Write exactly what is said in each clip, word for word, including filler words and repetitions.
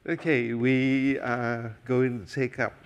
Okay, we are going to take up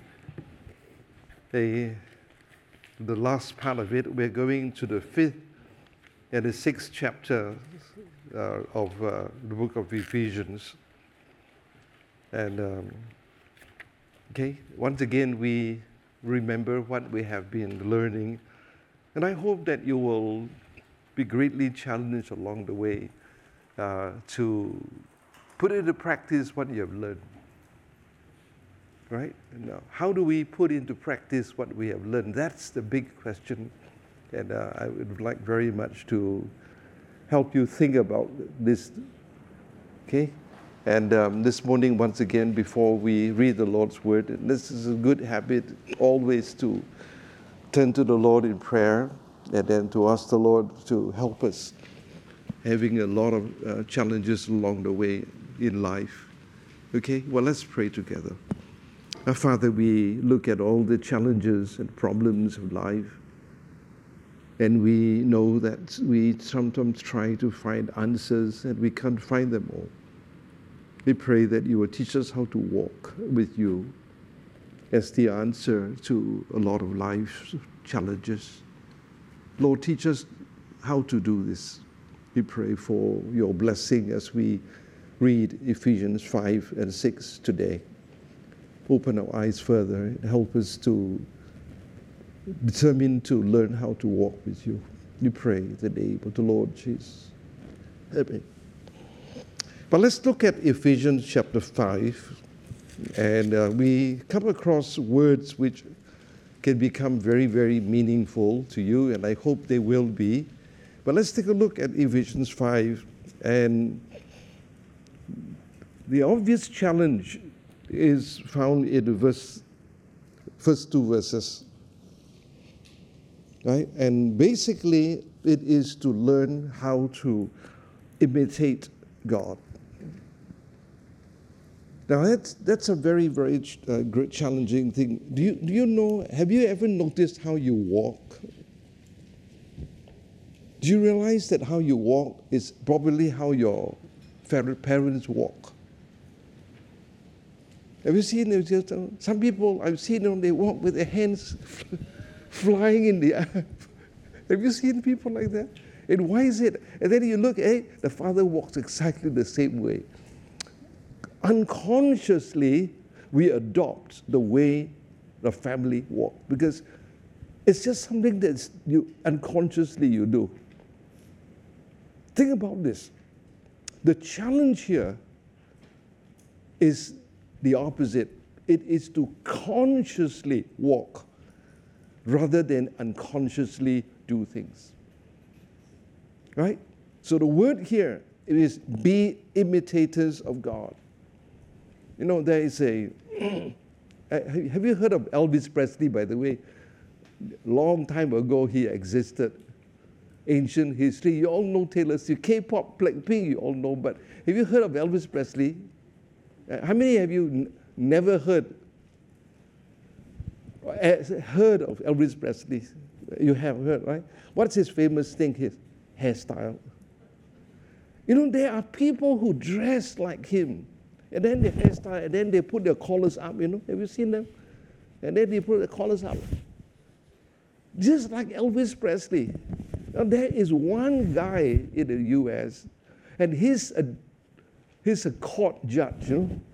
the, the last part of it. We're going to the fifth and the sixth chapter uh, of uh, the book of Ephesians. And um, okay, once again, we remember what we have been learning. And I hope that you will be greatly challenged along the way uh, to put into practice what you have learned. Right? Now, how do we put into practice what we have learned? That's the big question. And uh, I would like very much to help you think about this. Okay? And um, this morning, once again, before we read the Lord's Word, and this is a good habit always to turn to the Lord in prayer and then to ask the Lord to help us, having a lot of uh, challenges along the way in life. Okay, well, let's pray together. Our Father, we look at all the challenges and problems of life, and we know that we sometimes try to find answers and we can't find them all. We pray that you will teach us how to walk with you as the answer to a lot of life's challenges. Lord, teach us how to do this. We pray for your blessing as we read Ephesians five and six today. Open our eyes further and help us to determine to learn how to walk with you. We pray in the name of the Lord Jesus. Amen. But let's look at Ephesians chapter five. And uh, we come across words which can become very, very meaningful to you, and I hope they will be. But let's take a look at Ephesians five, and the obvious challenge is found in the verse, first two verses. Right? And basically, it is to learn how to imitate God. Now, that's, that's a very, very uh, great challenging thing. Do you, do you know, have you ever noticed how you walk? Do you realize that how you walk is probably how your parents walk? Have you seen, some people, I've seen them, they walk with their hands flying in the air. Have you seen people like that? And why is it? And then you look, hey, the father walks exactly the same way. Unconsciously, we adopt the way the family walks because it's just something that you unconsciously you do. Think about this. The challenge here is the opposite. It is to consciously walk rather than unconsciously do things. Right? So the word here is be imitators of God. You know, there is a, have you heard of Elvis Presley, by the way? Long time ago he existed. Ancient history. You all know Taylor Swift, K-pop, Blackpink, you all know, but have you heard of Elvis Presley? Uh, how many have you n- never heard uh, heard of Elvis Presley? You have heard, right? What's his famous thing? His hairstyle. You know, there are people who dress like him, and then their hairstyle, and then they put their collars up, you know. Have you seen them? And then they put their collars up. Just like Elvis Presley. Now, there is one guy in the U S, and he's a, he's a court judge, you know.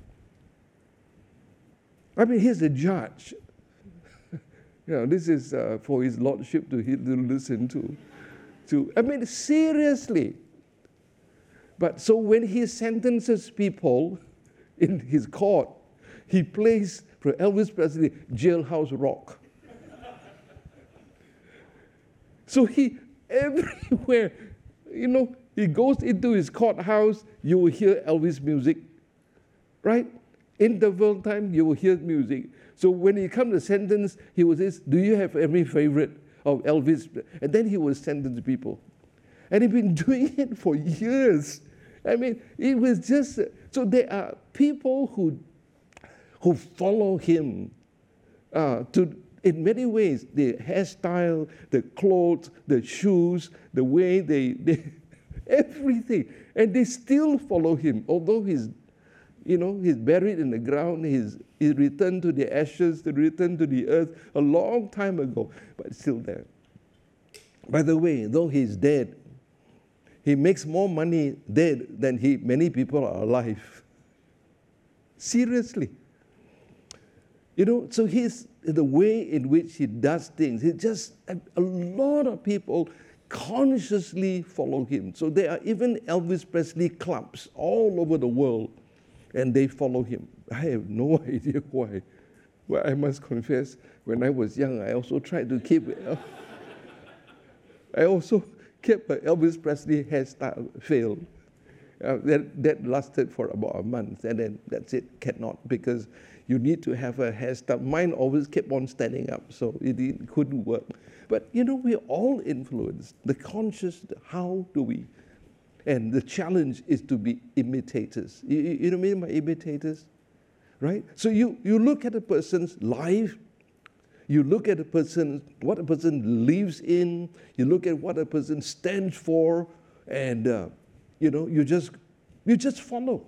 I mean, he's a judge. You know, this is uh, for his lordship to, to listen to, to. I mean, seriously. But so when he sentences people in his court, he plays for Elvis Presley Jailhouse Rock. So he, everywhere, you know, he goes into his courthouse, you will hear Elvis music, right? Interval time, you will hear music. So when he comes to sentence, he will say, do you have any favorite of Elvis? And then he will sentence people. And he's been doing it for years. I mean, it was just, so there are people who, who follow him uh, to, in many ways, the hairstyle, the clothes, the shoes, the way they, they everything. And they still follow him, although he's You know, he's buried in the ground. He's, he's returned to the ashes, to return to the earth a long time ago, but still there. By the way, though he's dead, he makes more money dead than he, many people are alive. Seriously. You know, so he's the way in which he does things. He just, a, a lot of people consciously follow him. So there are even Elvis Presley clubs all over the world, and they follow him. I have no idea why. Well, I must confess, when I was young, I also tried to keep it. I also kept an Elvis Presley hairstyle, failed. Uh, that, that lasted for about a month, and then that's it, cannot, because you need to have a hairstyle. Mine always kept on standing up, so it, it couldn't work. But, you know, we're all influenced. The conscious, how do we? And the challenge is to be imitators. You, you know what I mean by imitators? Right? So you, you look at a person's life, you look at a person, what a person lives in, you look at what a person stands for, and, uh, you know, you just, you just follow.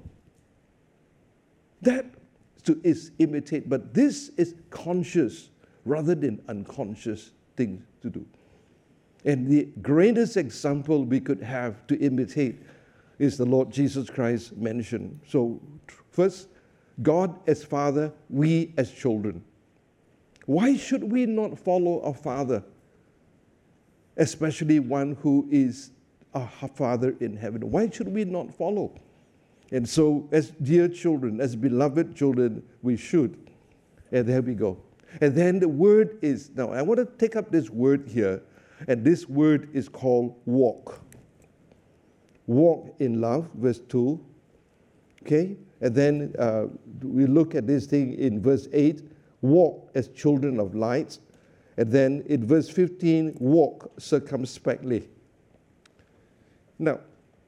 That is imitate, but this is conscious rather than unconscious thing to do. And the greatest example we could have to imitate is the Lord Jesus Christ mentioned. So first, God as Father, we as children. Why should we not follow our Father, especially one who is our Father in heaven? Why should we not follow? And so, as dear children, as beloved children, we should. And there we go. And then the word is, now I want to take up this word here, and this word is called walk. Walk in love, verse two. Okay? And then uh, we look at this thing in verse eight, walk as children of light. And then in verse fifteen, walk circumspectly. Now,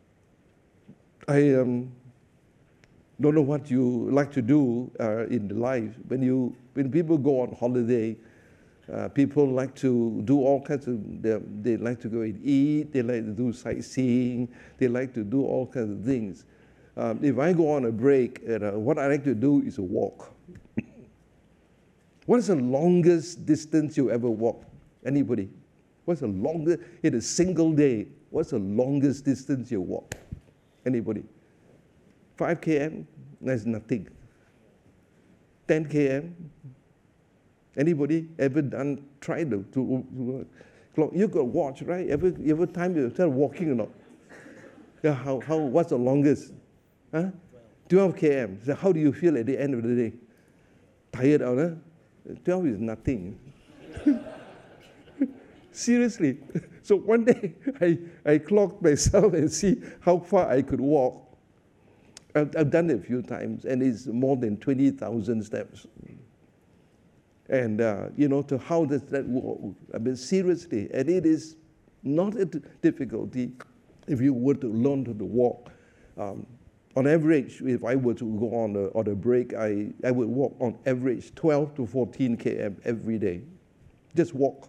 I um, don't know what you like to do uh, in life. When you, when people go on holiday, uh, people like to do all kinds of, they, they like to go and eat, they like to do sightseeing, they like to do all kinds of things. Um, if I go on a break, uh, what I like to do is a walk. What is the longest distance you ever walked? Anybody? What's the longest, in a single day, what's the longest distance you walk? Anybody? five kilometers? That's nothing. ten kilometers? Anybody ever done, tried to, to, to you got watch, right? Every, every time you start walking or not? Yeah, how, how, what's the longest? Huh? twelve kilometers. So how do you feel at the end of the day? Tired out, huh? twelve is nothing. Seriously. So one day, I, I clocked myself and see how far I could walk. I've, I've done it a few times, and it's more than twenty thousand steps. And, uh, you know, to how does that work? I mean, seriously, and it is not a difficulty if you were to learn to walk. Um, on average, if I were to go on a, on a break, I, I would walk on average twelve to fourteen kilometers every day. Just walk.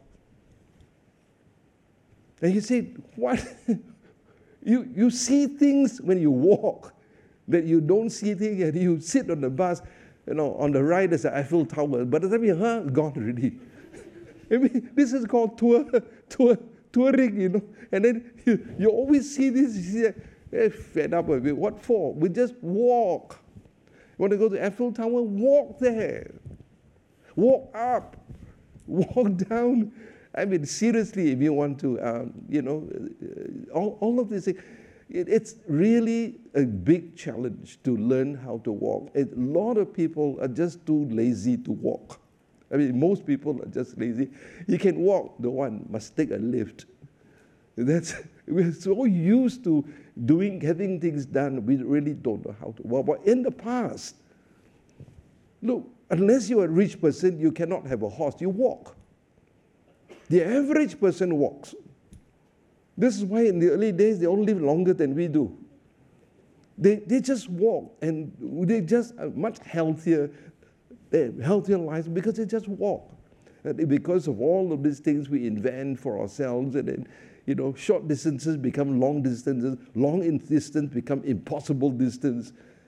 And you say, what? you, you see things when you walk that you don't see things, and you sit on the bus, you know, on the right is the Eiffel Tower. By the time you're huh, gone already. I mean, this is called tour, tour, touring, you know. And then you, you always see this, you see, eh, fed up with it. What for? We just walk. You want to go to Eiffel Tower? Walk there. Walk up. Walk down. I mean, seriously, if you want to, um, you know, uh, all, all of these things. It, it's really a big challenge to learn how to walk. A lot of people are just too lazy to walk. I mean, most people are just lazy. You can walk, the one must take a lift. That's, we're so used to doing, having things done, we really don't know how to walk. But in the past, look, unless you're a rich person, you cannot have a horse. You walk. The average person walks. This is why in the early days, they all live longer than we do. They, they just walk, and they just are much healthier, healthier lives because they just walk. And because of all of these things we invent for ourselves, and then, you know, short distances become long distances, long distance become impossible distance,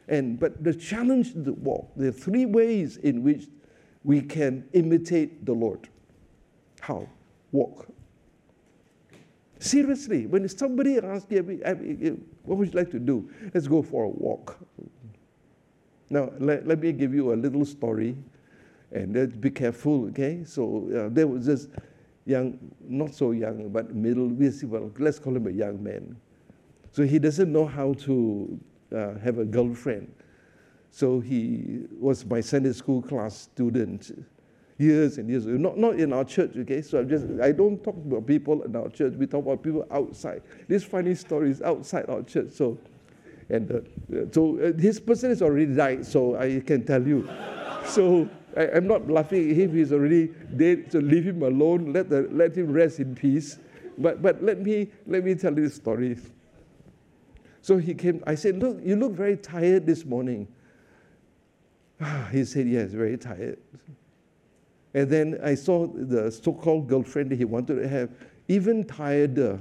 And, but the challenge is to walk. There are three ways in which we can imitate the Lord. How? Walk. Seriously, when somebody asks you, what would you like to do? Let's go for a walk. Now, let, let me give you a little story, and uh, be careful, okay? So uh, there was this young, not so young, but middle, well, let's call him a young man. So he doesn't know how to uh, have a girlfriend. So he was my Sunday school class student, years and years ago. Not, not in our church, okay? So I'm just, I don't talk about people in our church. We talk about people outside. This funny story is outside our church. So, and uh, so uh, his person has already died, so I can tell you. So I, I'm not laughing at him. He's already dead. So leave him alone. Let the, let him rest in peace. But but let me let me tell you the story. So he came. I said, "Look, you look very tired this morning." He said, "Yes, very tired." And then I saw the so-called girlfriend that he wanted to have even tireder.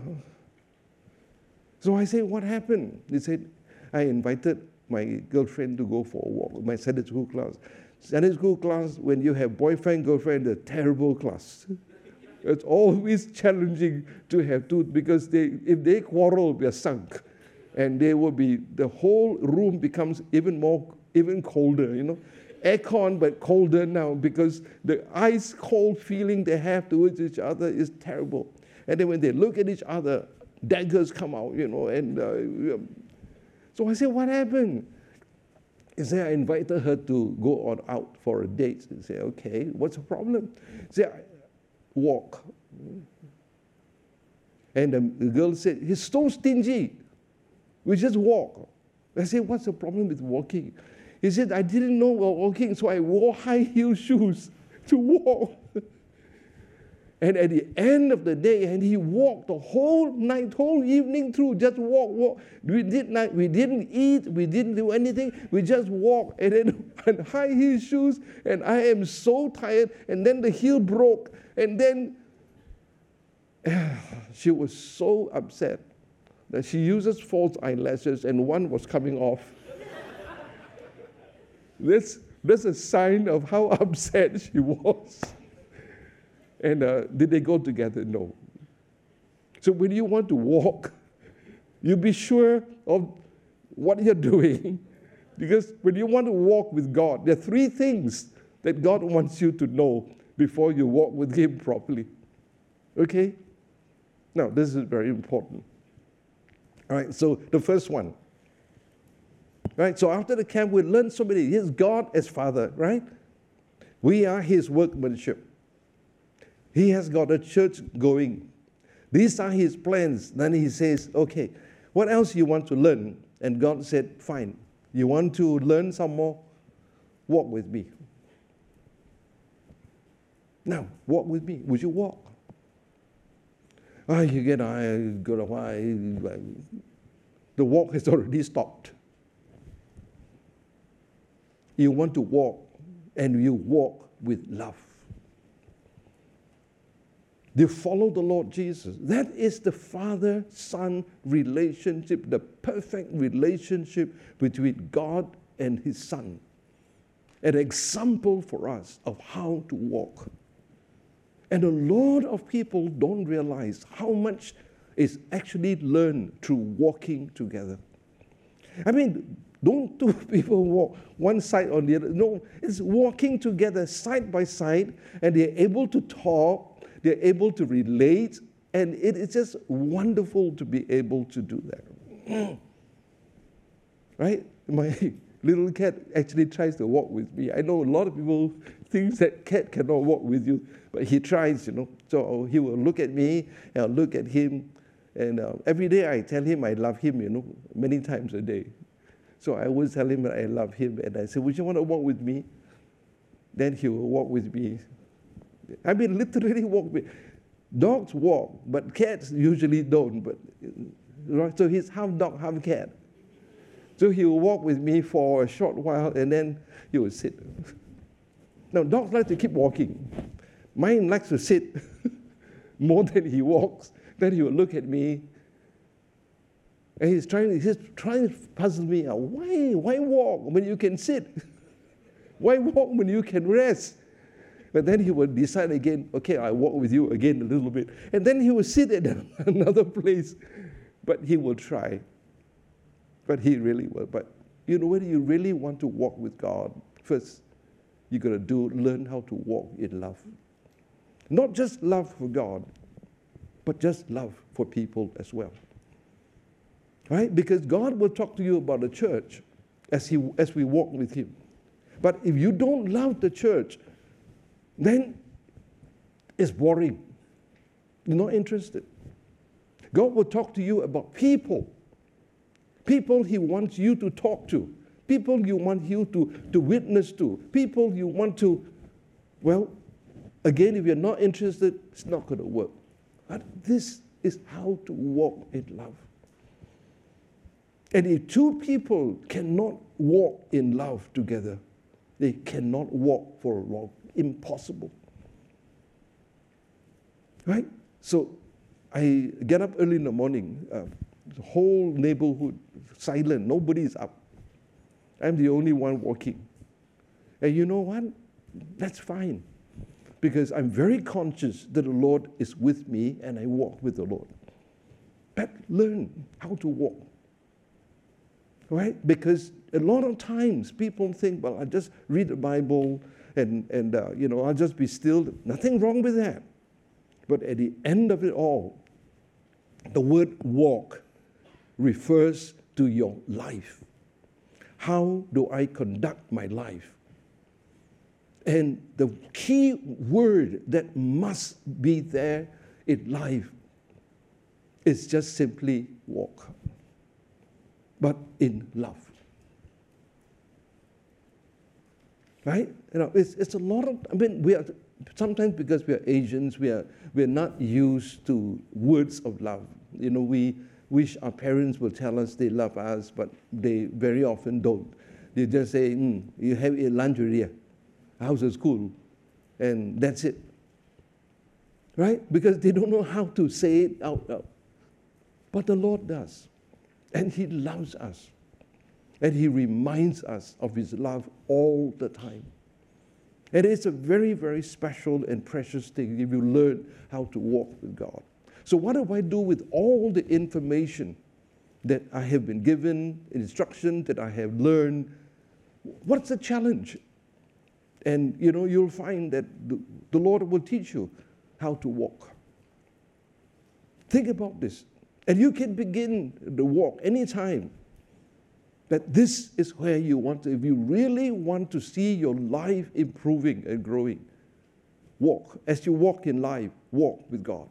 So I said, "What happened?" He said, "I invited my girlfriend to go for a walk, my Sunday school class." Sunday school class, when you have boyfriend, girlfriend, a terrible class. It's always challenging to have two, because they, if they quarrel, we are sunk. And they will be, the whole room becomes even more, even colder, you know. Aircon, but colder now, because the ice cold feeling they have towards each other is terrible. And then when they look at each other, daggers come out, you know. And uh, so I said, "What happened?" He said, "I invited her to go on out for a date." He said, "Okay, what's the problem?" He said, "Walk." And the girl said, "He's so stingy. We just walk." I said, "What's the problem with walking?" He said, "I didn't know we were walking, so I wore high heel shoes to walk." And at the end of the day, and he walked the whole night, whole evening through, just walk, walk. We did not, we didn't eat, we didn't do anything. We just walked, and then on high heel shoes, and I am so tired. And then the heel broke, and then she was so upset that she uses false eyelashes, and one was coming off. That's, that's a sign of how upset she was. And uh, did they go together? No. So when you want to walk, you be sure of what you're doing. Because when you want to walk with God, there are three things that God wants you to know before you walk with Him properly. Okay? Now, this is very important. All right, so the first one. Right, so after the camp, we learned so many. Here's God as Father, right? We are His workmanship. He has got a church going. These are His plans. Then He says, "Okay, what else you want to learn?" And God said, "Fine. You want to learn some more? Walk with me." Now, walk with me. Would you walk? Ah, you get, I go to why. The walk has already stopped. You want to walk, and you walk with love. They follow the Lord Jesus. That is the father-son relationship, the perfect relationship between God and His Son. An example for us of how to walk. And a lot of people don't realize how much is actually learned through walking together. I mean, don't two people walk one side on the other. No, it's walking together side by side, and they're able to talk. They're able to relate, and it is just wonderful to be able to do that. Right? My little cat actually tries to walk with me. I know a lot of people think that cat cannot walk with you, but he tries, you know. So he will look at me, and I'll look at him, and uh, every day I tell him I love him, you know, many times a day. So I always tell him that I love him, and I say, "Would you want to walk with me?" Then he will walk with me. I mean, literally walk with. Dogs walk, but cats usually don't. But right, so he's half dog, half cat. So he will walk with me for a short while, and then he will sit. Now, dogs like to keep walking. Mine likes to sit more than he walks. Then he will look at me, And he's trying, he's trying to puzzle me out. Why, why walk when you can sit? Why walk when you can rest? But then he would decide again, okay, I walk with you again a little bit. And then he would sit at another place. But he will try. But he really will. But you know, when you really want to walk with God, first, you got to do, learn how to walk in love. Not just love for God, but just love for people as well. Right? Because God will talk to you about the church as, he, as we walk with him. But if you don't love the church, then it's boring. You're not interested. God will talk to you about people. People he wants you to talk to. People you want you to, to witness to. People you want to, well, again, if you're not interested, it's not going to work. But this is how to walk in love. And if two people cannot walk in love together, they cannot walk for a long, impossible. Right? So I get up early in the morning, uh, the whole neighborhood silent, nobody is up. I'm the only one walking. And you know what? That's fine. Because I'm very conscious that the Lord is with me and I walk with the Lord. But learn how to walk. Right? Because a lot of times people think, well, I just read the Bible and, and uh, you know, I'll just be still. Nothing wrong with that. But at the end of it all, the word walk refers to your life. How do I conduct my life? And the key word that must be there in life is just simply walk, but in love. Right? You know, it's, it's a lot of, I mean, we are, sometimes because we are Asians, we are, we are not used to words of love. You know, we wish our parents will tell us they love us, but they very often don't. They just say, mm, you have a lunch already, how's the school? And that's it. Right? Because they don't know how to say it out loud. But the Lord does. And he loves us. And he reminds us of his love all the time. And it's a very, very special and precious thing if you learn how to walk with God. So what do I do with all the information that I have been given, instruction that I have learned? What's the challenge? And, you know, you'll find that the, the Lord will teach you how to walk. Think about this. And you can begin the walk anytime. That this is where you want to, if you really want to see your life improving and growing, walk. As you walk in life, walk with God.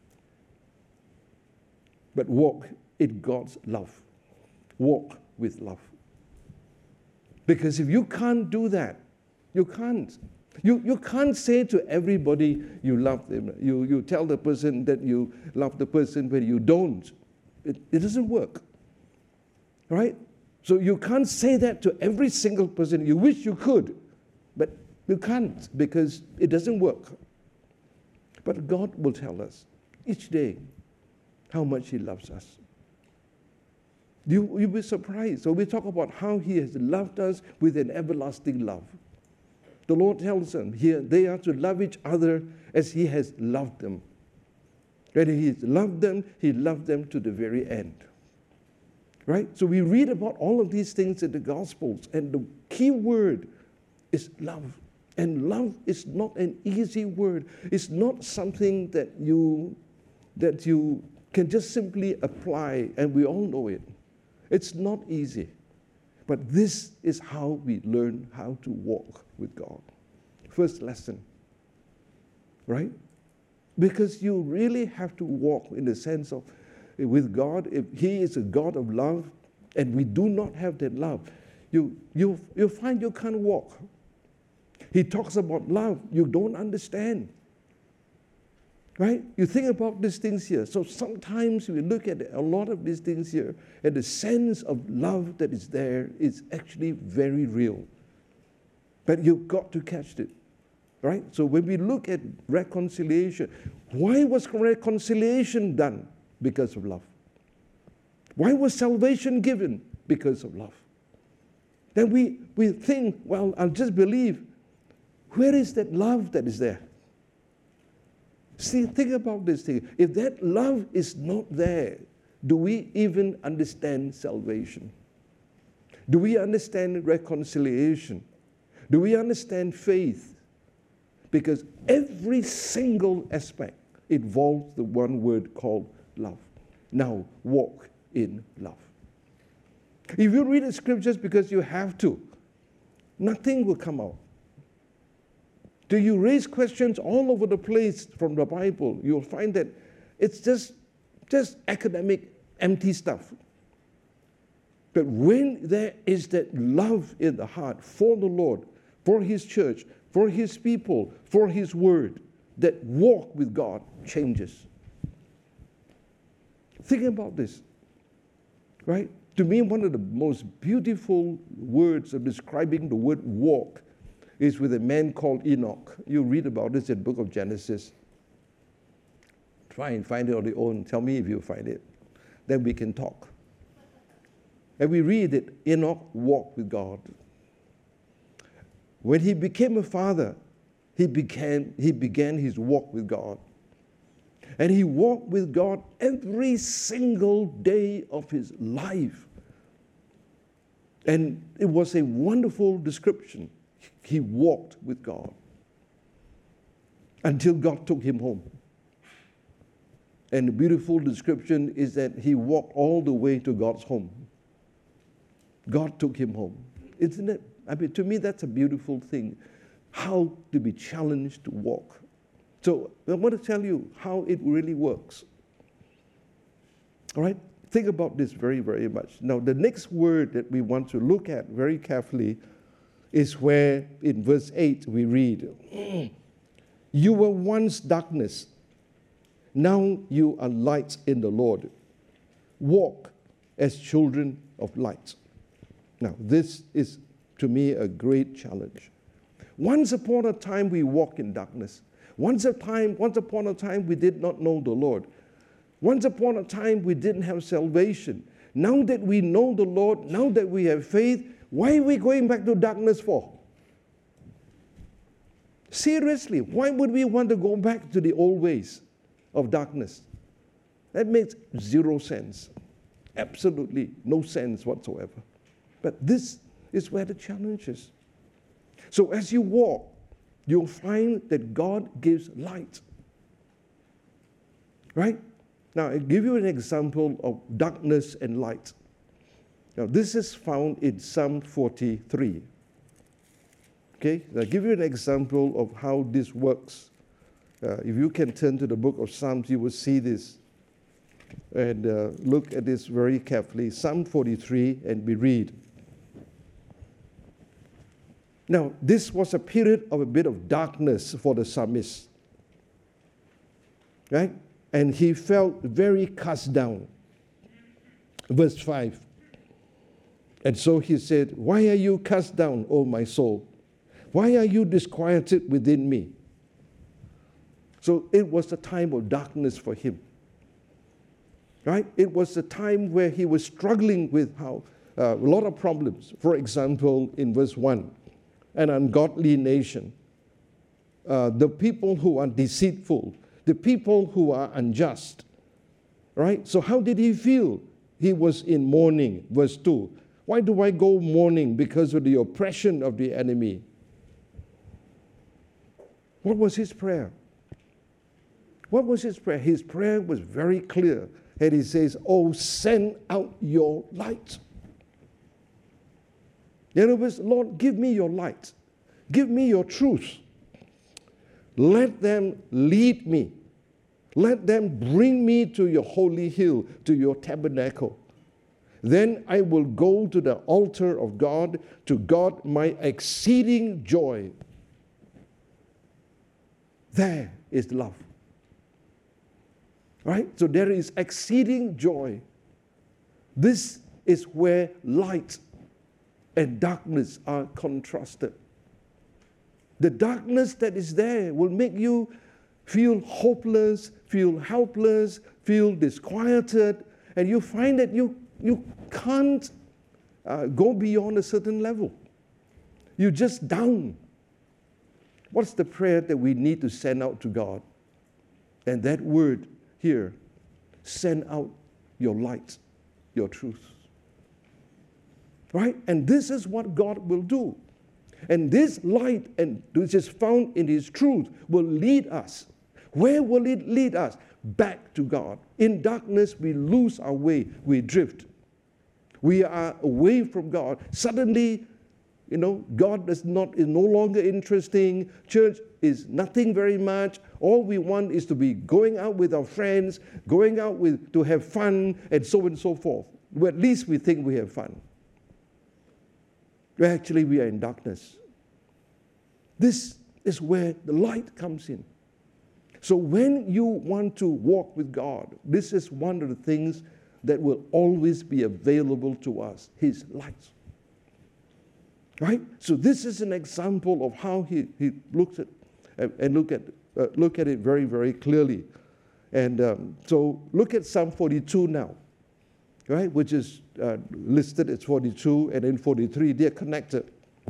But walk in God's love. Walk with love. Because if you can't do that, you can't. You, you can't say to everybody you love them. You, you tell the person that you love the person when you don't. It, it doesn't work. Right? So you can't say that to every single person. You wish you could, but you can't because it doesn't work. But God will tell us each day how much he loves us. You, you'll be surprised. So we talk about how he has loved us with an everlasting love. The Lord tells them here they are to love each other as he has loved them. When he has loved them, he loved them to the very end. Right? So we read about all of these things in the Gospels, and the key word is love. And love is not an easy word. It's not something that you, that you can just simply apply, and we all know it. It's not easy. But this is how we learn how to walk with God. First lesson. Right? Because you really have to walk in the sense of with God. If he is a God of love and we do not have that love, you, you, you find you can't walk. He talks about love. You don't understand. Right? You think about these things here. So sometimes we look at a lot of these things here, and the sense of love that is there is actually very real. But you've got to catch it. Right? So when we look at reconciliation, why was reconciliation done? Because of love. Why was salvation given? Because of love. Then we, we think, well, I'll just believe. Where is that love that is there? See, think about this thing. If that love is not there, do we even understand salvation? Do we understand reconciliation? Do we understand faith? Because every single aspect involves the one word called love. Now, walk in love. If you read the scriptures because you have to, nothing will come out. Do you raise questions all over the place from the Bible? You'll find that it's just, just academic, empty stuff. But when there is that love in the heart for the Lord, for His church, for His people, for His word, that walk with God changes. Think about this, right? To me, one of the most beautiful words of describing the word walk is with a man called Enoch. You read about this in the book of Genesis. Try and find it on your own. Tell me if you find it. Then we can talk. And we read that Enoch walked with God. When he became a father, he began, he began his walk with God. And he walked with God every single day of his life. And it was a wonderful description. He walked with God until God took him home. And the beautiful description is that he walked all the way to God's home. God took him home. Isn't it? I mean, to me, that's a beautiful thing. How to be challenged to walk. So I want to tell you how it really works. All right? Think about this very, very much. Now, the next word that we want to look at very carefully is where in verse eight we read, you were once darkness, now you are lights in the Lord. Walk as children of light. Now, this is, to me, a great challenge. Once upon a time, we walked in darkness. Once a time, once upon a time, we did not know the Lord. Once upon a time, we didn't have salvation. Now that we know the Lord, now that we have faith, why are we going back to darkness for? Seriously, why would we want to go back to the old ways of darkness? That makes zero sense. Absolutely no sense whatsoever. But this is where the challenge is. So as you walk, you'll find that God gives light. Right? Now, I'll give you an example of darkness and light. Now, this is found in Psalm forty-three. Okay? I'll give you an example of how this works. Uh, if you can turn to the book of Psalms, you will see this. And uh, look at this very carefully. Psalm forty-three, and we read. Now, this was a period of a bit of darkness for the psalmist. Right? And he felt very cast down. Verse five. And so he said, why are you cast down, O my soul? Why are you disquieted within me? So it was a time of darkness for him. Right? It was a time where he was struggling with how uh, a lot of problems. For example, in verse one, an ungodly nation, uh, the people who are deceitful, the people who are unjust. Right? So how did he feel? He was in mourning. Verse two. Why do I go mourning? Because of the oppression of the enemy. What was his prayer? What was his prayer? His prayer was very clear. And he says, oh, send out your light. In other words, Lord, give me your light. Give me your truth. Let them lead me. Let them bring me to your holy hill, to your tabernacle. Then I will go to the altar of God, to God my exceeding joy. There is love. Right? So there is exceeding joy. This is where light and darkness are contrasted. The darkness that is there will make you feel hopeless, feel helpless, feel disquieted, and you find that you you can't uh, go beyond a certain level. You're just down. What's the prayer that we need to send out to God? And that word here, send out your light, your truth. Right? And this is what God will do. And this light, and which is found in His truth, will lead us. Where will it lead us? Back to God. In darkness, we lose our way. We drift. We are away from God. Suddenly, you know, God is not is no longer interesting. Church is nothing very much. All we want is to be going out with our friends, going out with to have fun, and so on and so forth. Well, at least we think we have fun. Actually, we are in darkness. This is where the light comes in. So when you want to walk with God, this is one of the things that will always be available to us, His light. Right? So this is an example of how he, he looks at and look at uh, look at it very, very clearly. And um, so look at Psalm forty-two now, right? Which is uh, listed as forty-two, and then forty-three, they're connected.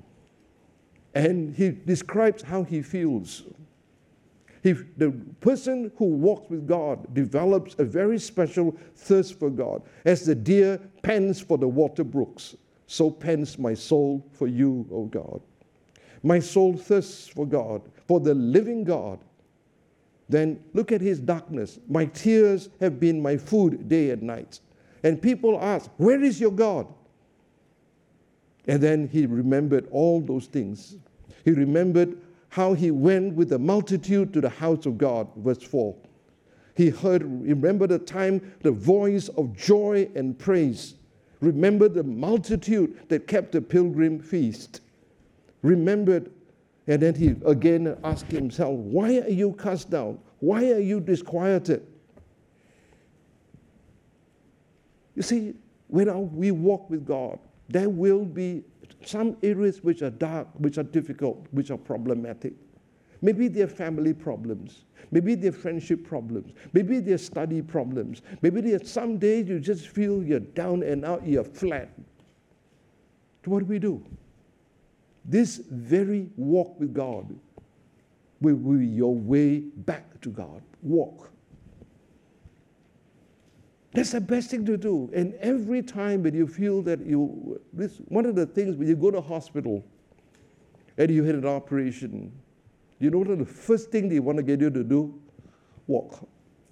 And he describes how he feels. He, the person who walks with God develops a very special thirst for God. As the deer pants for the water brooks, so pants my soul for you, O God. My soul thirsts for God, for the living God. Then look at his darkness. My tears have been my food day and night. And people ask, where is your God? And then he remembered all those things. He remembered how he went with the multitude to the house of God, verse four. He heard, remember the time, the voice of joy and praise. Remember the multitude that kept the pilgrim feast. Remembered, and then he again asked himself, why are you cast down? Why are you disquieted? You see, when we walk with God, there will be some areas which are dark, which are difficult, which are problematic. Maybe they're family problems. Maybe they're friendship problems. Maybe they're study problems. Maybe they're some days you just feel you're down and out, you're flat. So what do we do? This very walk with God will be your way back to God. Walk. That's the best thing to do. And every time when you feel that you, this one of the things when you go to hospital and you had an operation, you know what the first thing they want to get you to do? Walk.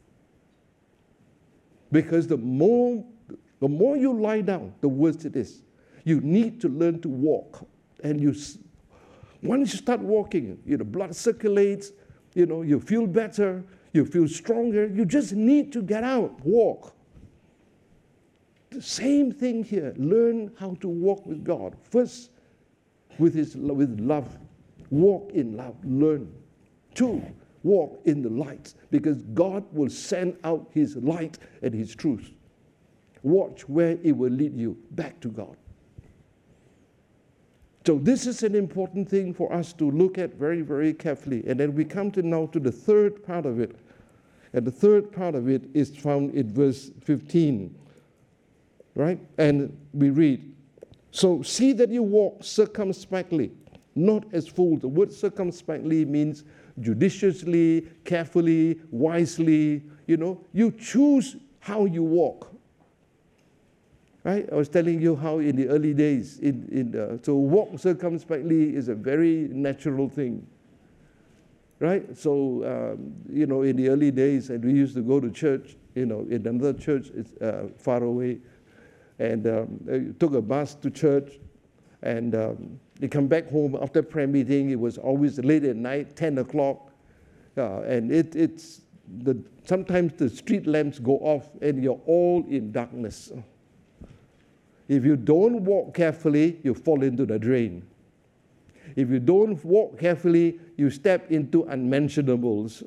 Because the more, the more you lie down, the worse it is. You need to learn to walk. And you, once you start walking, you know, blood circulates, you know, you feel better, you feel stronger. You just need to get out, walk. The same thing here. Learn how to walk with God. First, with His with love. Walk in love. Learn. Two, walk in the light, because God will send out His light and His truth. Watch where it will lead you back to God. So this is an important thing for us to look at very, very carefully. And then we come to now to the third part of it. And the third part of it is found in verse fifteen. Right? And we read, so see that you walk circumspectly, not as fools. The word circumspectly means judiciously, carefully, wisely. You know, you choose how you walk. Right? I was telling you how in the early days, in, in, uh, so walk circumspectly is a very natural thing. Right? So, um, you know, in the early days, and we used to go to church, you know, in another church it's, uh, far away, and um, took a bus to church, and um, they come back home after prayer meeting. It was always late at night, ten o'clock, uh, and it, it's the, sometimes the street lamps go off, and you're all in darkness. If you don't walk carefully, you fall into the drain. If you don't walk carefully, you step into unmentionables.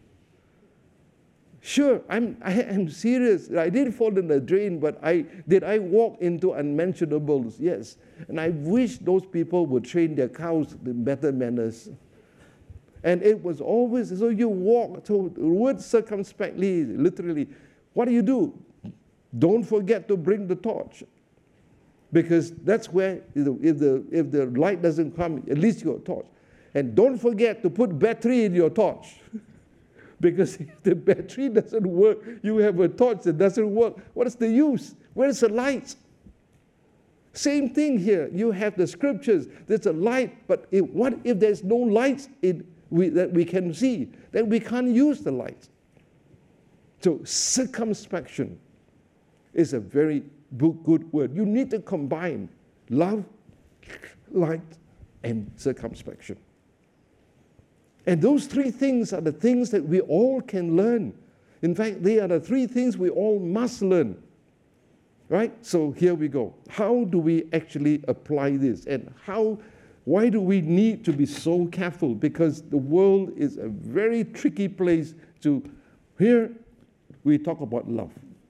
Sure, I'm, I am serious. I didn't fall in the drain, but I did I walk into unmentionables? Yes. And I wish those people would train their cows in better manners. And it was always, so you walk, so the word circumspectly, literally, what do you do? Don't forget to bring the torch. Because that's where, you know, if the, if the light doesn't come, at least you have a torch. And don't forget to put battery in your torch. Because if the battery doesn't work, you have a torch that doesn't work. What is the use? Where's the light? Same thing here. You have the scriptures. There's a light, but if, what if there's no light in, we, that we can see? Then we can't use the light. So circumspection is a very good word. You need to combine love, light, and circumspection. And those three things are the things that we all can learn. In fact, they are the three things we all must learn. Right? So here we go. How do we actually apply this? And how, why do we need to be so careful? Because the world is a very tricky place to, here we talk about love.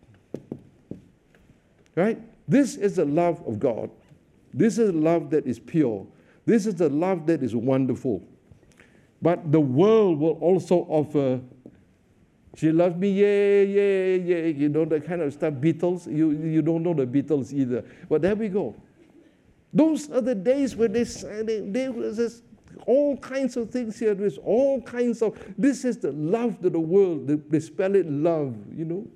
Right? This is the love of God. This is a love that is pure. This is the love that is wonderful. But the world will also offer, she loves me, yay, yay, yay, you know, that kind of stuff. Beatles, you, you don't know the Beatles either. But there we go. Those are the days when they, they, they there's all kinds of things here. There's all kinds of, this is the love to the world. They, they spell it love, you know.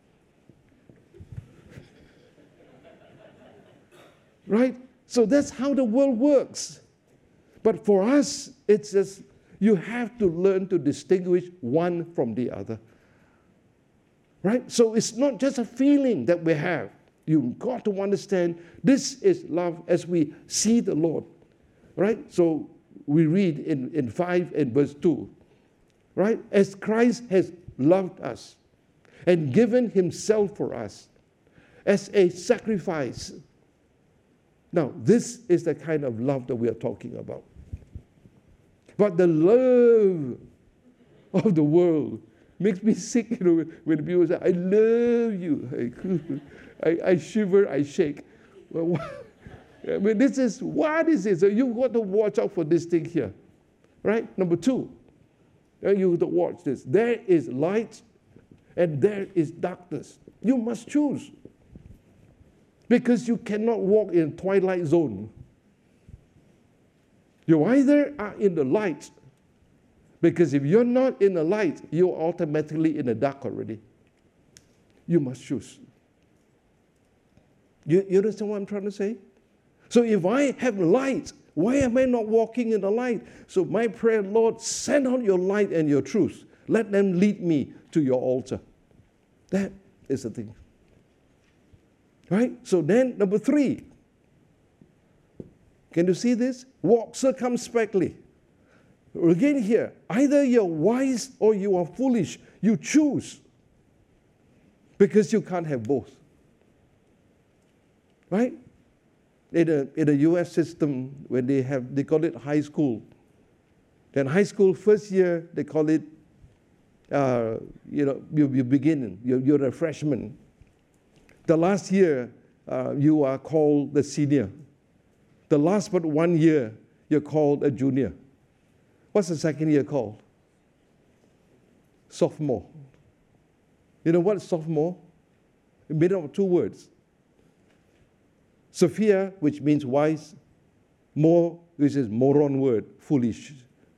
Right? So that's how the world works. But for us, it's just, you have to learn to distinguish one from the other. Right? So it's not just a feeling that we have. You've got to understand this is love as we see the Lord. Right? So we read in, in five and verse two. Right? As Christ has loved us and given himself for us as a sacrifice. Now, this is the kind of love that we are talking about. But the love of the world makes me sick, you know, when people say, I love you. I, I shiver, I shake. Well, what? I mean, this is, what is it? So you've got to watch out for this thing here. Right? Number two, you have to watch this. There is light and there is darkness. You must choose. Because you cannot walk in a twilight zone. You either are in the light, because if you're not in the light, you're automatically in the dark already. You must choose. You, you understand what I'm trying to say? So if I have light, why am I not walking in the light? So my prayer, Lord, send out your light and your truth. Let them lead me to your altar. That is the thing. Right? So then, number three. Can you see this? Walk circumspectly. Again here, either you're wise or you are foolish. You choose. Because you can't have both. Right? In the, in the U S system, when they have, they call it high school. Then high school, first year, they call it, uh, you know, you, you begin, you're, you're a freshman. The last year, uh, you are called the senior. The last but one year, you're called a junior. What's the second year called? Sophomore. You know what is sophomore? It's made up of two words. Sophia, which means wise. More, which is moron word, foolish.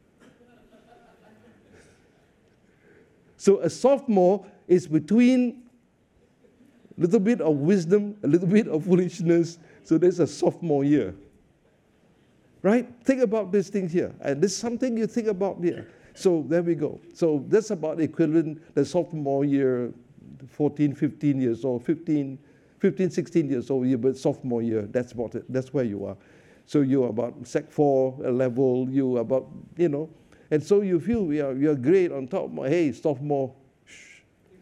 So a sophomore is between a little bit of wisdom, a little bit of foolishness. So there's a sophomore year. Right? Think about this thing here. And this is something you think about here. So there we go. So that's about equivalent, the sophomore year, fourteen, fifteen years old, fifteen, fifteen, sixteen years old, year, but sophomore year, that's about it. That's where you are. So you're about sec four level, you about, you know, and so you feel you're, you're great on top. Hey, sophomore. Shh.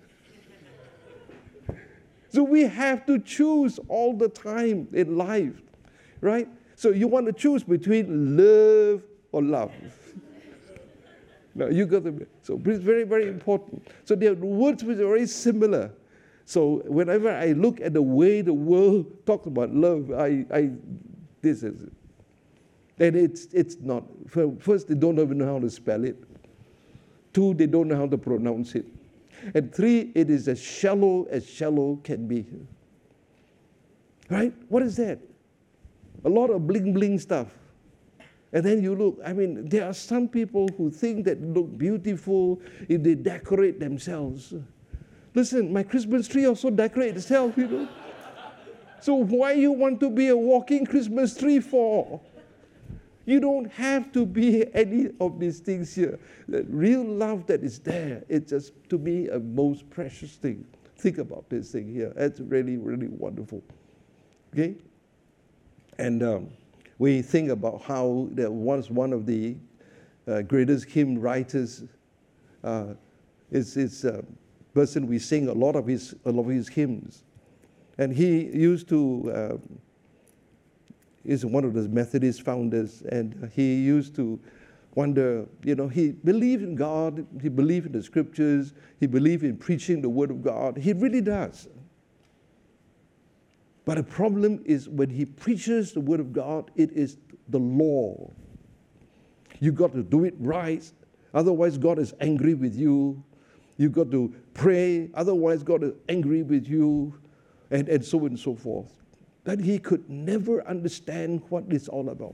So we have to choose all the time in life, right? So you want to choose between love or love. No, you got to. So it's very, very important. So the words which are very similar. So whenever I look at the way the world talks about love, I, I, this is it. And it's it's not. First, they don't even know how to spell it. Two, they don't know how to pronounce it. And three, it is as shallow as shallow can be. Right? What is that? A lot of bling bling stuff. And then you look, I mean, there are some people who think that look beautiful if they decorate themselves. Listen, my Christmas tree also decorates itself, you know. So why you want to be a walking Christmas tree for? You don't have to be any of these things here. The real love that is there, it's just, to me, a most precious thing. Think about this thing here. It's really, really wonderful. Okay? And um, we think about how there was one of the uh, greatest hymn writers. Uh, is is a person we sing a lot of his a lot of his hymns, and he used to. Uh, is one of the Methodist founders, and he used to wonder, you know, he believed in God, he believed in the scriptures, he believed in preaching the word of God. He really does. But the problem is when he preaches the word of God, it is the law. You got to do it right, otherwise God is angry with you. You got to pray, otherwise God is angry with you, and, and so on and so forth. That he could never understand what it's all about.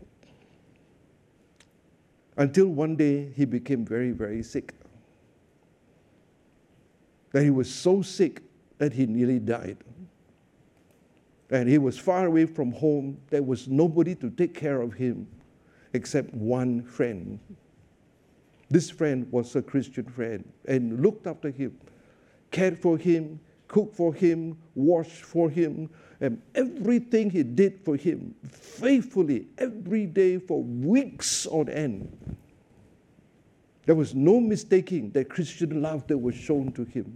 Until one day he became very, very sick. That he was so sick that he nearly died. And he was far away from home. There was nobody to take care of him except one friend. This friend was a Christian friend and looked after him, cared for him, cooked for him, washed for him, and everything he did for him faithfully every day for weeks on end. There was no mistaking that Christian love that was shown to him.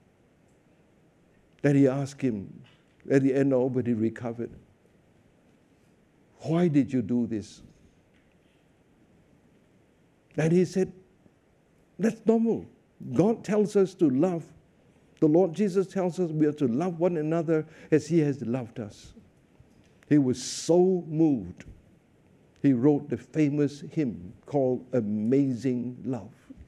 Then he asked him, at the end of it, he recovered. Why did you do this? And he said, that's normal. God tells us to love. The Lord Jesus tells us we are to love one another as he has loved us. He was so moved. He wrote the famous hymn called Amazing Love.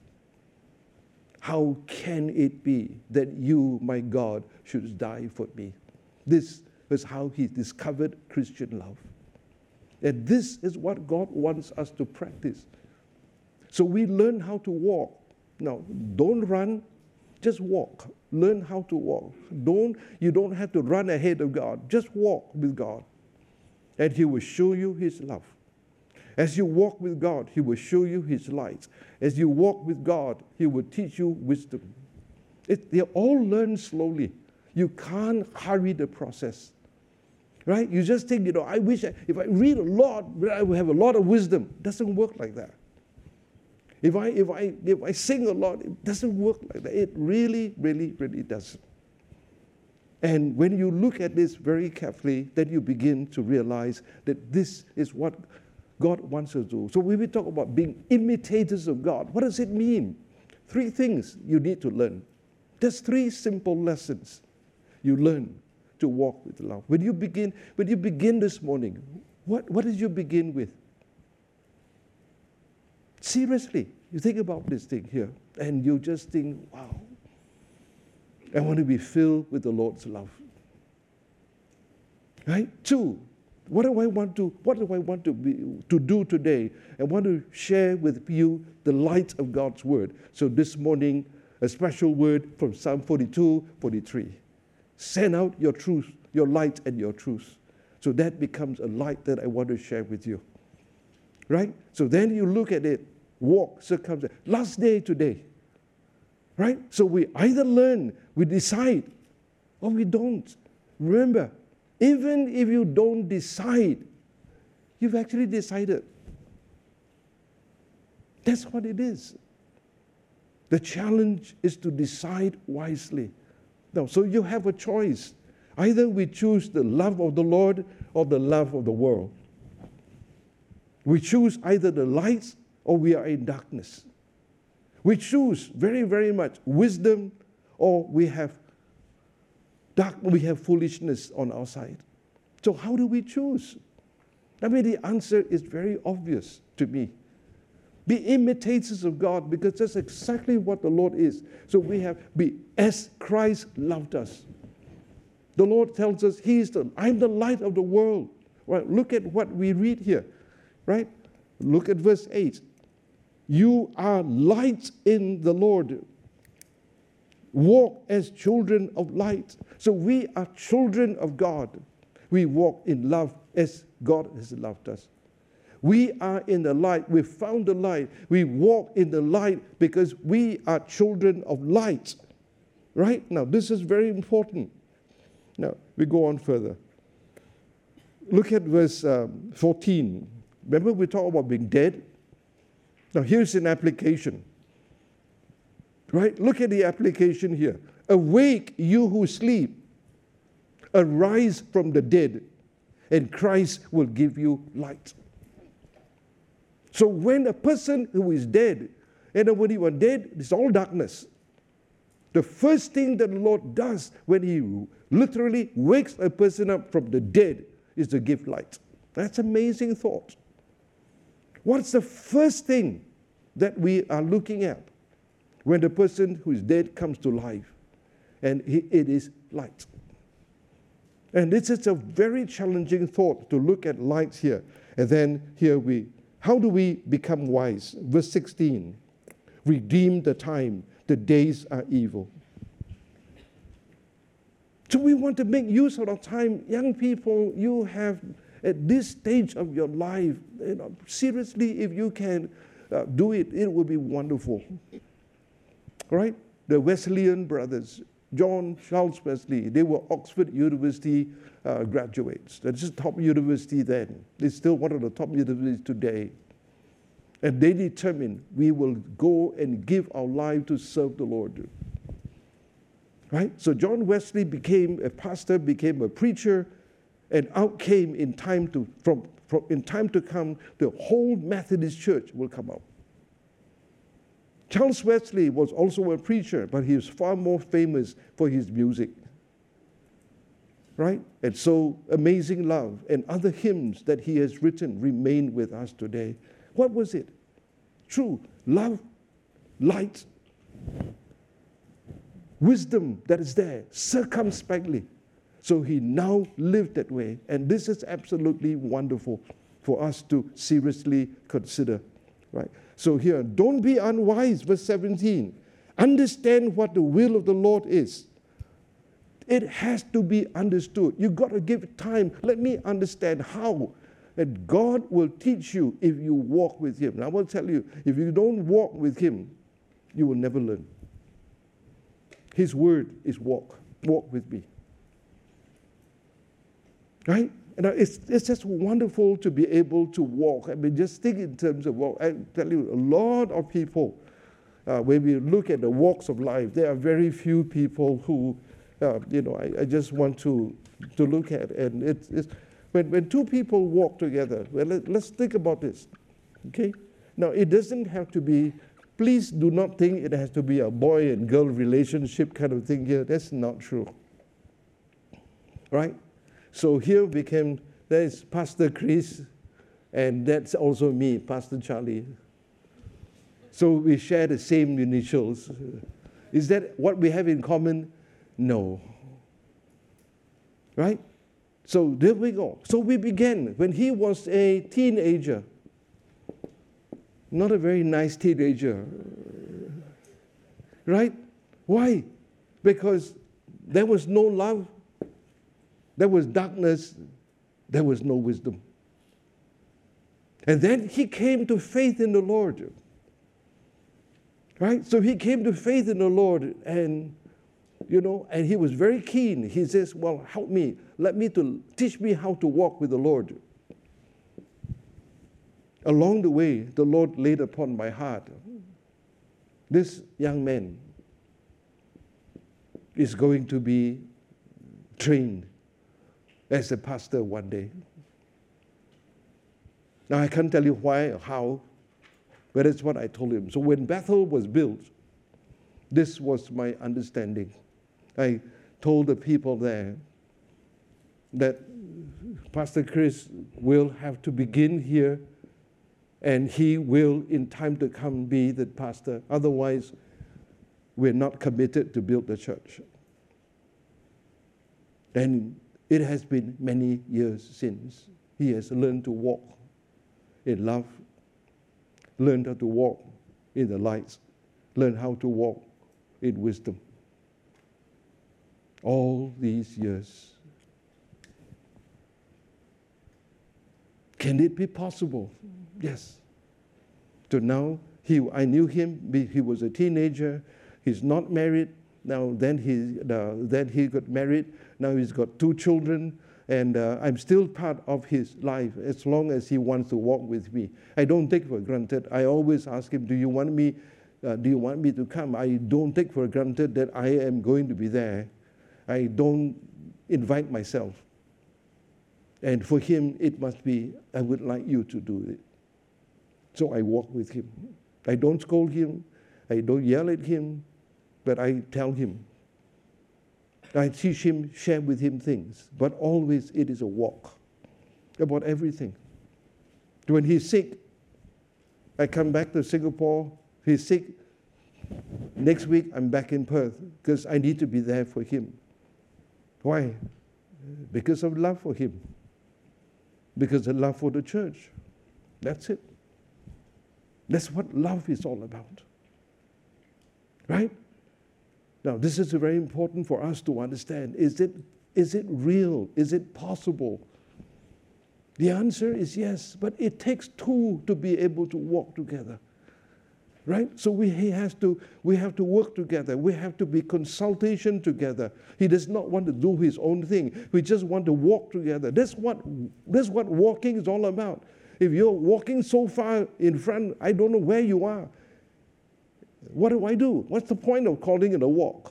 How can it be that you, my God, should die for me? This is how he discovered Christian love. And this is what God wants us to practice. So we learn how to walk. Now, don't run, just walk. Learn how to walk. Don't, you don't have to run ahead of God. Just walk with God. And he will show you his love. As you walk with God, he will show you his light. As you walk with God, he will teach you wisdom. It, they all learn slowly. You can't hurry the process. Right? You just think, you know, I wish I, if I read a lot, I will have a lot of wisdom. It doesn't work like that. If I, if, I, if I sing a lot, it doesn't work like that. It really, really, really doesn't. And when you look at this very carefully, then you begin to realize that this is what God wants us to do. So when we talk about being imitators of God, what does it mean? Three things you need to learn. Just three simple lessons you learn to walk with love. When you begin, when you begin this morning, what, what did you begin with? Seriously, you think about this thing here, and you just think, wow, I want to be filled with the Lord's love. Right? Two, what do I want to, what do I want to be, to do today? I want to share with you the light of God's word. So this morning, a special word from Psalm forty-two, forty-three. Send out your truth, your light and your truth. So that becomes a light that I want to share with you. Right? So then you look at it, walk, circumstance. Last day today. Right? So we either learn, we decide, or we don't. Remember, even if you don't decide, you've actually decided. That's what it is. The challenge is to decide wisely. Now, so you have a choice. Either we choose the love of the Lord or the love of the world. We choose either the light or we are in darkness. We choose very, very much wisdom or we have dark, we have foolishness on our side. So how do we choose? I mean, the answer is very obvious to me. Be imitators of God, because that's exactly what the Lord is. So we have be as Christ loved us. The Lord tells us, He is the, I'm the light of the world. Right? Look at what we read here, right? Look at verse eight. You are light in the Lord. Walk as children of light. So we are children of God. We walk in love as God has loved us. We are in the light. We found the light. We walk in the light because we are children of light. Right? Now, this is very important. Now, we go on further. Look at verse um, fourteen. Remember we talked about being dead? Now, here's an application. Right? Look at the application here. Awake, you who sleep. Arise from the dead, and Christ will give you light. So when a person who is dead, and when you are dead, it's all darkness. The first thing that the Lord does when He literally wakes a person up from the dead is to give light. That's an amazing thought. What's the first thing that we are looking at when the person who is dead comes to life? And he, it is light. And this is a very challenging thought to look at lights here. And then here we, how do we become wise? Verse sixteen, redeem the time, the days are evil. So we want to make use of our time. Young people, you have, at this stage of your life, you know, seriously, if you can uh, do it, it will be wonderful. Right? The Wesleyan brothers, John Charles Wesley, they were Oxford University uh, graduates. That's the top university then. It's still one of the top universities today. And they determined we will go and give our life to serve the Lord. Right? So John Wesley became a pastor, became a preacher, and out came in time to from, from in time to come, the whole Methodist Church will come out. Charles Wesley was also a preacher, but he was far more famous for his music. Right? And so Amazing Love and other hymns that he has written remain with us today. What was it? True love, light, wisdom that is there circumspectly. So he now lived that way. And this is absolutely wonderful for us to seriously consider. Right? So here, don't be unwise, verse seventeen. Understand what the will of the Lord is. It has to be understood. You've got to give it time. Let me understand how. And God will teach you if you walk with Him. And I will tell you, if you don't walk with Him, you will never learn. His word is walk. Walk with me. Right? And it's, it's just wonderful to be able to walk. I mean, just think in terms of walk. I tell you, a lot of people, uh, when we look at the walks of life, there are very few people who, uh, you know, I, I just want to, to look at. And it's, it's when, when two people walk together, well, let, let's think about this, okay? Now, it doesn't have to be, please do not think it has to be a boy and girl relationship kind of thing here. That's not true, right? So here became, there's Pastor Chris, and that's also me, Pastor Charlie. So we share the same initials. Is that what we have in common? No. Right? So there we go. So we began when he was a teenager. Not a very nice teenager. Right? Why? Because there was no love. There was darkness, there was no wisdom. And then he came to faith in the Lord. Right? So he came to faith in the Lord, and, you know, and he was very keen. He says, well, help me. Let me to teach me how to walk with the Lord. Along the way, the Lord laid upon my heart, this young man is going to be trained as a pastor one day. Now, I can't tell you why or how, but that's what I told him. So when Bethel was built, this was my understanding. I told the people there that Pastor Chris will have to begin here And he will, in time to come, be the pastor. Otherwise, we're not committed to build the church. And it has been many years since he has learned to walk in love, learned how to walk in the lights, learned how to walk in wisdom. All these years. Can it be possible? Yes. So now, he, I knew him, he was a teenager, he's not married, now then he, uh, then he got married, now he's got two children, and uh, I'm still part of his life as long as he wants to walk with me. I don't take for granted. I always ask him, do you want me, uh, do you want me to come? I don't take for granted that I am going to be there. I don't invite myself. And for him, it must be, I would like you to do it. So I walk with him. I don't scold him. I don't yell at him. But I tell him. I teach him, share with him things. But always it is a walk about everything. When he's sick, I come back to Singapore. He's sick. Next week, I'm back in Perth because I need to be there for him. Why? Because of love for him. Because of love for the church. That's it. That's what love is all about. Right? Now, this is very important for us to understand. Is it, is it real? Is it possible? The answer is yes, but it takes two to be able to walk together. Right? So we, he has to, we have to work together. We have to be consultation together. He does not want to do his own thing. We just want to walk together. That's what, that's what walking is all about. If you're walking so far in front, I don't know where you are. What do I do? What's the point of calling it a walk?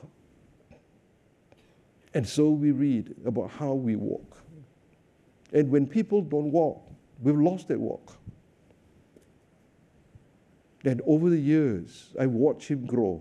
And so we read about how we walk. And when people don't walk, we've lost that walk. And over the years, I watched him grow.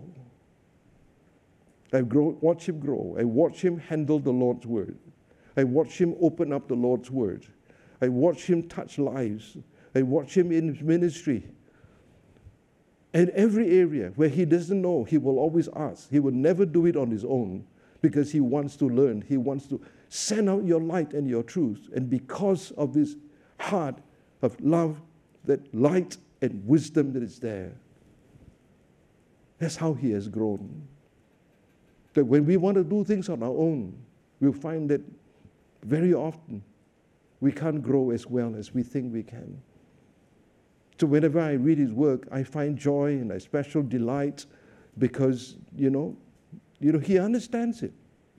I watched him grow. I watched him handle the Lord's word. I watched him open up the Lord's word. I watched him touch lives. I watched him in his ministry. In every area where he doesn't know, he will always ask. He will never do it on his own because he wants to learn. He wants to send out your light and your truth. And because of this heart of love, that light and wisdom that is there, that's how he has grown. That when we want to do things on our own, we'll find that very often we can't grow as well as we think we can. So whenever I read his work, I find joy and a special delight because, you know, you know, he understands it.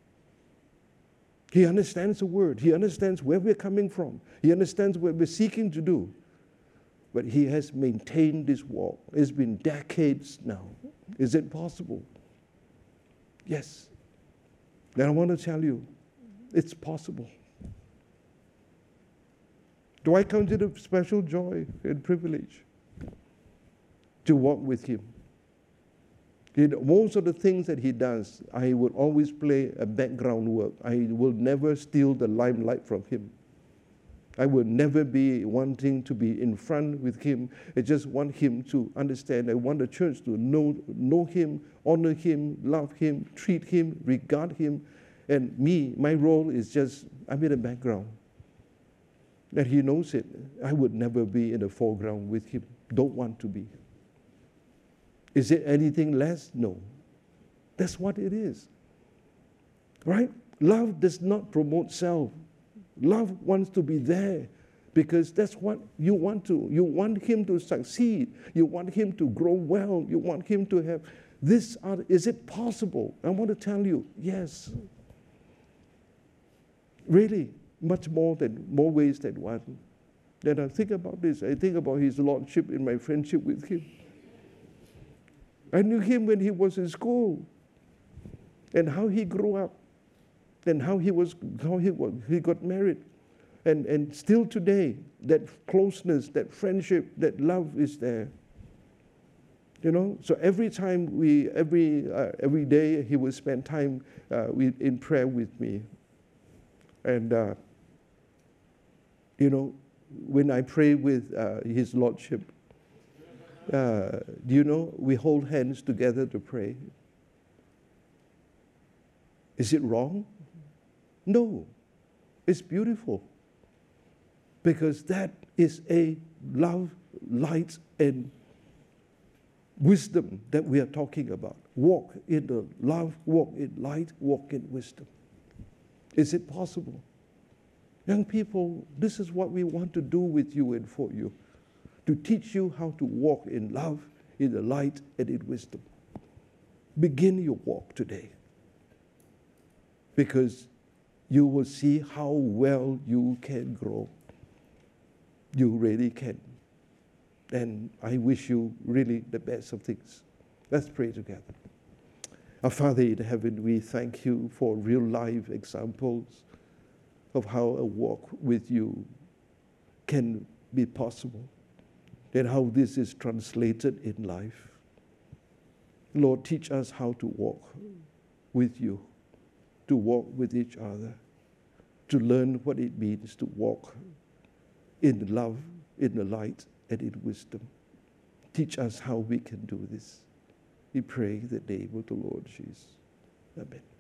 He understands the word. He understands where we're coming from. He understands what we're seeking to do. But he has maintained this walk. It's been decades now. Is it possible? Yes. Then I want to tell you, it's possible. Do I consider special joy and privilege to walk with him? You know, most of the things that he does, I would always play a background work. I will never steal the limelight from him. I will never be wanting to be in front with him. I just want him to understand. I want the church to know, know him, honor him, love him, treat him, regard him. And me, my role is just, I'm in the background. That he knows it. I would never be in the foreground with him. Don't want to be. Is it anything less? No. That's what it is. Right? Love does not promote self. Love wants to be there because that's what you want to. You want him to succeed. You want him to grow well. You want him to have this. Is it possible? I want to tell you, yes. Really. Much more than, more ways than one. Then I think about this. I think about his lordship in my friendship with him. I knew him when he was in school, and how he grew up, and how he was, how he was, he got married, and and still today that closeness, that friendship, that love is there. You know. So every time we, every uh, every day he would spend time uh, with, in prayer with me, and. Uh, You know, when I pray with uh, his lordship, Uh, do you know we hold hands together to pray? Is it wrong? No. It's beautiful. Because that is a love, light, and wisdom that we are talking about. Walk in the love, walk in light, walk in wisdom. Is it possible? Young people, this is what we want to do with you and for you. To teach you how to walk in love, in the light, and in wisdom. Begin your walk today. Because you will see how well you can grow. You really can. And I wish you really the best of things. Let's pray together. Our Father in heaven, we thank you for real life examples of how a walk with you can be possible and how this is translated in life. Lord, teach us how to walk with you, to walk with each other, to learn what it means to walk in love, in the light, and in wisdom. Teach us how we can do this. We pray in the name of the Lord Jesus. Amen.